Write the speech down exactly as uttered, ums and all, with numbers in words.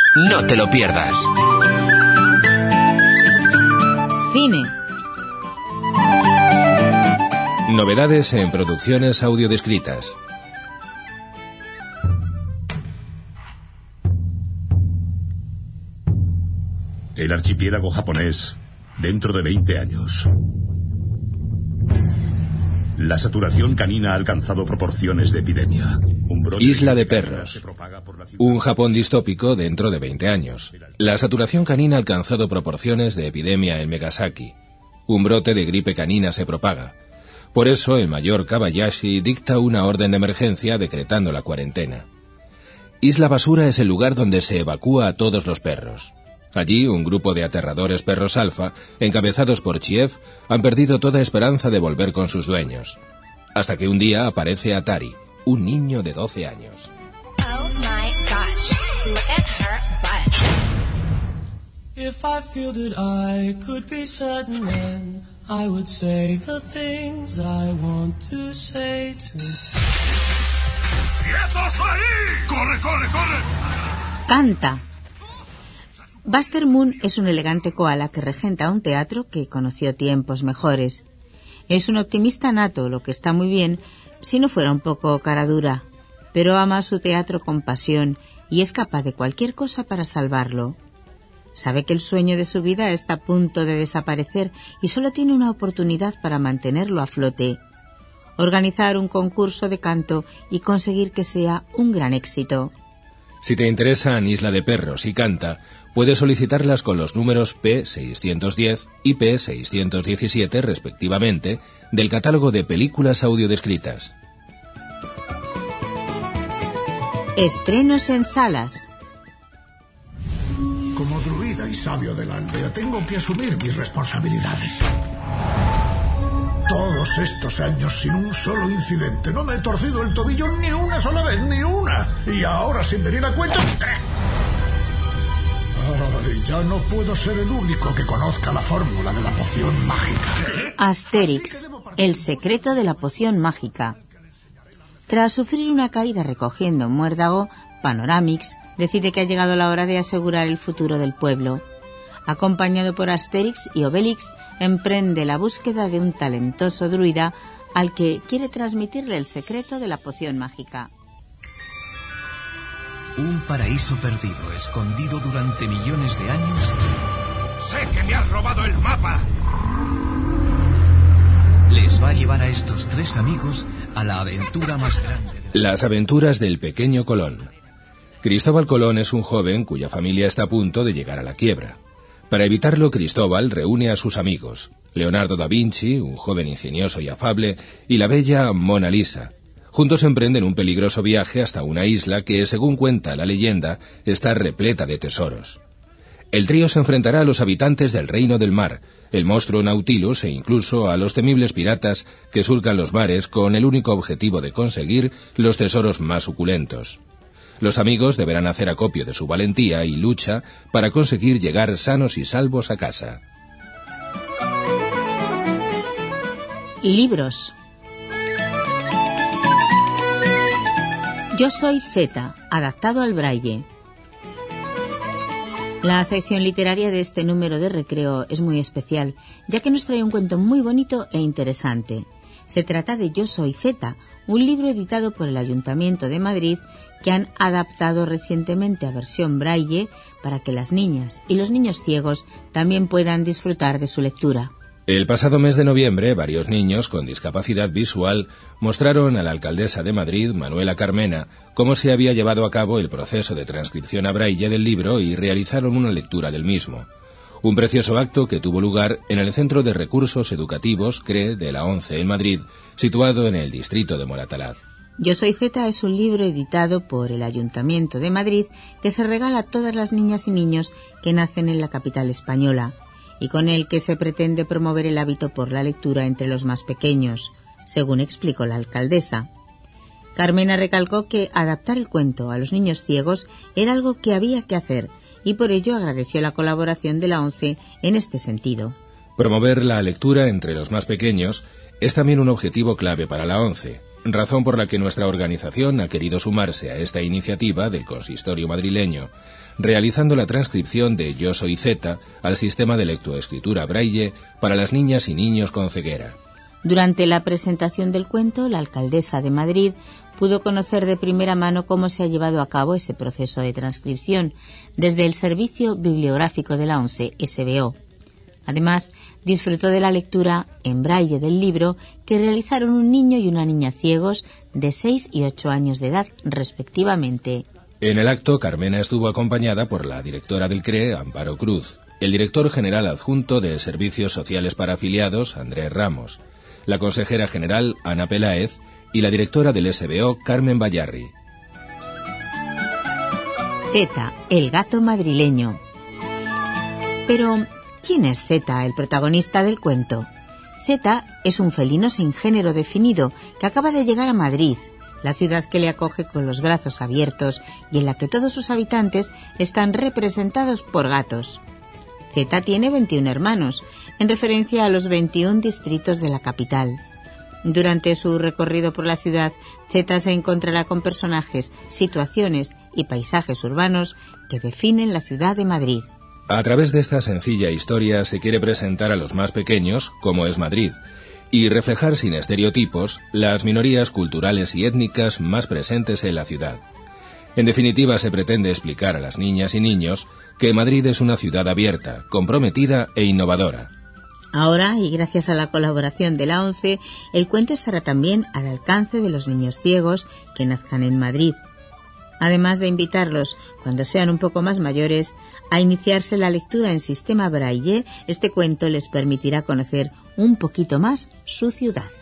No te lo pierdas. Cine. Novedades en producciones audiodescritas. El archipiélago japonés, dentro de veinte años. La saturación canina ha alcanzado proporciones de epidemia. Un brote Isla de perros. Un Japón distópico dentro de veinte años. La saturación canina ha alcanzado proporciones de epidemia en Megasaki. Un brote de gripe canina se propaga. Por eso el mayor Kabayashi dicta una orden de emergencia decretando la cuarentena. Isla Basura es el lugar donde se evacúa a todos los perros. Allí, un grupo de aterradores perros alfa, encabezados por Chiev, han perdido toda esperanza de volver con sus dueños. Hasta que un día aparece Atari, un niño de doce años. Oh my gosh, look at her butt. If I feel that I could be certain, then I would say the things I want to say to. ¡Quietos ahí! ¡Corre, corre, corre! Canta. Buster Moon es un elegante koala que regenta un teatro que conoció tiempos mejores. Es un optimista nato, lo que está muy bien si no fuera un poco cara dura, pero ama su teatro con pasión y es capaz de cualquier cosa para salvarlo. Sabe que el sueño de su vida está a punto de desaparecer y solo tiene una oportunidad para mantenerlo a flote: organizar un concurso de canto y conseguir que sea un gran éxito. Si te interesan Isla de Perros y Canta, puedes solicitarlas con los números P seiscientos diez y P seiscientos diecisiete, respectivamente, del catálogo de películas audiodescritas. Estrenos en salas. Como druida y sabio de la aldea, tengo que asumir mis responsabilidades. Todos estos años sin un solo incidente. No me he torcido el tobillo ni una sola vez, ni una. Y ahora, sin venir a cuento... Ay, ya no puedo ser el único que conozca la fórmula de la poción mágica. Asterix, el secreto de la poción mágica. Tras sufrir una caída recogiendo un muérdago, Panoramix decide que ha llegado la hora de asegurar el futuro del pueblo. Acompañado por Asterix y Obelix, emprende la búsqueda de un talentoso druida al que quiere transmitirle el secreto de la poción mágica. Un paraíso perdido, escondido durante millones de años. ¡Sé que me has robado el mapa! Les va a llevar a estos tres amigos a la aventura más grande. De... Las aventuras del pequeño Colón. Cristóbal Colón es un joven cuya familia está a punto de llegar a la quiebra. Para evitarlo, Cristóbal reúne a sus amigos: Leonardo da Vinci, un joven ingenioso y afable, y la bella Mona Lisa. Juntos emprenden un peligroso viaje hasta una isla que, según cuenta la leyenda, está repleta de tesoros. El trío se enfrentará a los habitantes del Reino del Mar, el monstruo Nautilus e incluso a los temibles piratas que surcan los mares con el único objetivo de conseguir los tesoros más suculentos. Los amigos deberán hacer acopio de su valentía y lucha para conseguir llegar sanos y salvos a casa. Libros. Yo soy Z, adaptado al braille. La sección literaria de este número de Recreo es muy especial, ya que nos trae un cuento muy bonito e interesante. Se trata de Yo soy Z, un libro editado por el Ayuntamiento de Madrid que han adaptado recientemente a versión braille para que las niñas y los niños ciegos también puedan disfrutar de su lectura. El pasado mes de noviembre, varios niños con discapacidad visual mostraron a la alcaldesa de Madrid, Manuela Carmena, cómo se había llevado a cabo el proceso de transcripción a braille del libro y realizaron una lectura del mismo. Un precioso acto que tuvo lugar en el Centro de Recursos Educativos C R E de la ONCE en Madrid, situado en el distrito de Moratalaz. Yo soy Z es un libro editado por el Ayuntamiento de Madrid que se regala a todas las niñas y niños que nacen en la capital española, y con el que se pretende promover el hábito por la lectura entre los más pequeños, según explicó la alcaldesa. Carmena recalcó que adaptar el cuento a los niños ciegos era algo que había que hacer, y por ello agradeció la colaboración de la ONCE en este sentido. Promover la lectura entre los más pequeños es también un objetivo clave para la ONCE. razón por la que nuestra organización ha querido sumarse a esta iniciativa del consistorio madrileño, realizando la transcripción de Yo soy Z al sistema de lectoescritura braille para las niñas y niños con ceguera. Durante la presentación del cuento, la alcaldesa de Madrid pudo conocer de primera mano cómo se ha llevado a cabo ese proceso de transcripción desde el Servicio Bibliográfico de la ONCE, S B O. Además, disfrutó de la lectura en braille del libro que realizaron un niño y una niña ciegos de seis y ocho años de edad, respectivamente. En el acto, Carmena estuvo acompañada por la directora del C R E, Amparo Cruz, el director general adjunto de Servicios Sociales para Afiliados, Andrés Ramos, la consejera general, Ana Peláez, y la directora del S B O, Carmen Bayarri. Z, el gato madrileño. Pero, ¿quién es Z, el protagonista del cuento? Z es un felino sin género definido que acaba de llegar a Madrid, la ciudad que le acoge con los brazos abiertos y en la que todos sus habitantes están representados por gatos. Z tiene veintiún hermanos, en referencia a los veintiún distritos de la capital. Durante su recorrido por la ciudad, Z se encontrará con personajes, situaciones y paisajes urbanos que definen la ciudad de Madrid. A través de esta sencilla historia se quiere presentar a los más pequeños cómo es Madrid y reflejar sin estereotipos las minorías culturales y étnicas más presentes en la ciudad. En definitiva, se pretende explicar a las niñas y niños que Madrid es una ciudad abierta, comprometida e innovadora. Ahora, y gracias a la colaboración de la ONCE, el cuento estará también al alcance de los niños ciegos que nazcan en Madrid. Además de invitarlos, cuando sean un poco más mayores, a iniciarse la lectura en sistema braille, este cuento les permitirá conocer un poquito más su ciudad.